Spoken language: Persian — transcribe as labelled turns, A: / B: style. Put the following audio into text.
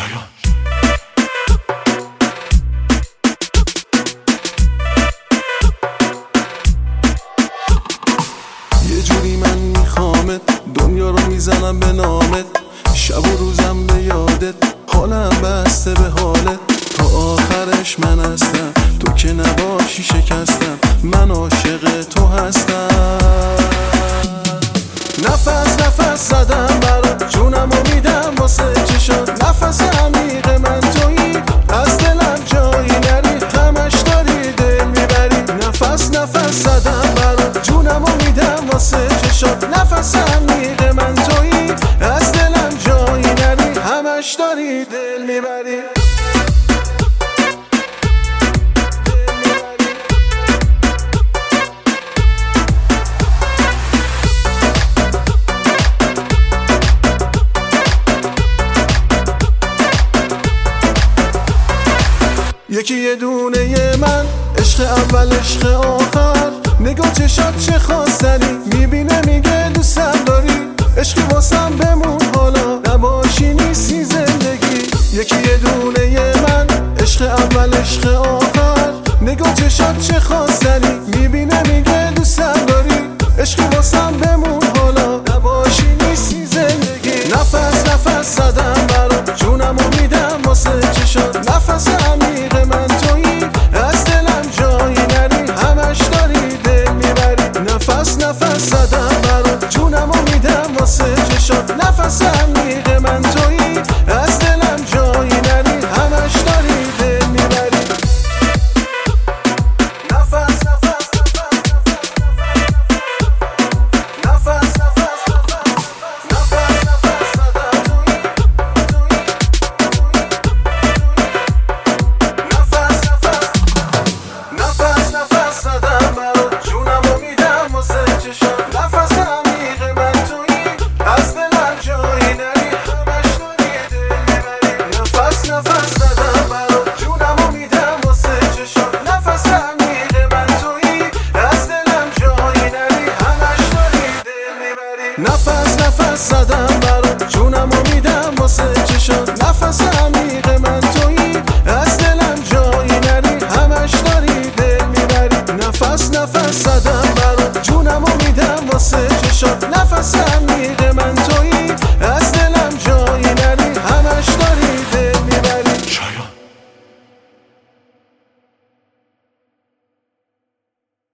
A: شایان.
B: یه جوری من میخوامت، دنیا رو میزنم به نامت، شب و روزم به یادت، حالم بسته به حالت، تا آخرش من هستم، تو که نباشی شکستم، من عاشق تو هستم. نفس نفس زدم برات، جونمو میدم واسه چشات، نفس عمیق من تویی، از دلم جایی نری، همش داری دل میبری. نفس نفس زدم برات، جونمو میدم واسه چشات، نفس عمیق من تویی، از دلم جایی نری، همش داری دل میبری. یکی یه دونه من، عشق اول عشق آخر، نگاه چشات چه خواستنی، میبینه میگه دوستم داری، عشقی واسم بمون حالا، نباشی نیستی زندگی. یکی یه دونه من، عشق اول عشق آخر، نگاه چشات چه خواستنی، میبینه میگه دوستم داری، عشقی واسم بمون حالا، نباشی نیستی زندگی. نفس نفس زدم برات، جونمو میدم واسه چشات، نفس عمیق من تویی، از دلم جایی نری، همش داری دل میبری. نفس نفس زدم برات، جونمو میدم واسه چشات، نفس عمیق من تویی، از دلم جایی نری، همش داری دل میبری. نفس نفس نفس نفس زدم برات، جونمو میدم واسه چشات، نفس عمیق من تویی، از دلم جایی نری، همش داری دل میبری. نفس نفس زدم برات، جونمو میدم واسه چشات، نفس عمیق من